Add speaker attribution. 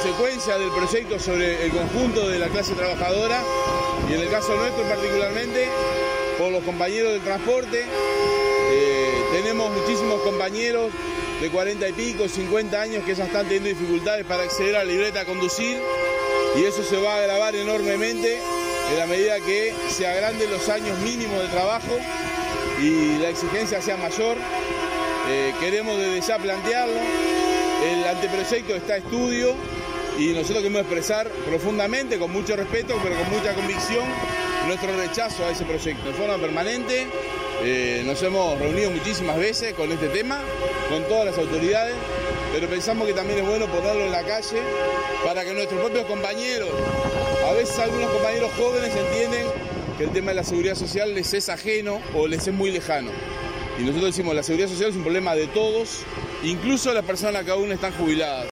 Speaker 1: consecuencia del proyecto sobre el conjunto de la clase trabajadora y en el caso nuestro particularmente por los compañeros del transporte. Tenemos muchísimos compañeros de 40 y pico, 50 años que ya están teniendo dificultades para acceder a la libreta a conducir y eso se va a agravar enormemente en la medida que se agranden los años mínimos de trabajo y la exigencia sea mayor. Queremos desde ya plantearlo. El anteproyecto está a estudio y nosotros queremos expresar profundamente, con mucho respeto, pero con mucha convicción, nuestro rechazo a ese proyecto. De forma permanente, nos hemos reunido muchísimas veces con este tema, con todas las autoridades, pero pensamos que también es bueno ponerlo en la calle para que nuestros propios compañeros, a veces algunos compañeros jóvenes entienden que el tema de la seguridad social les es ajeno o les es muy lejano. Y nosotros decimos, la seguridad social es un problema de todos, incluso las personas que aún están jubiladas.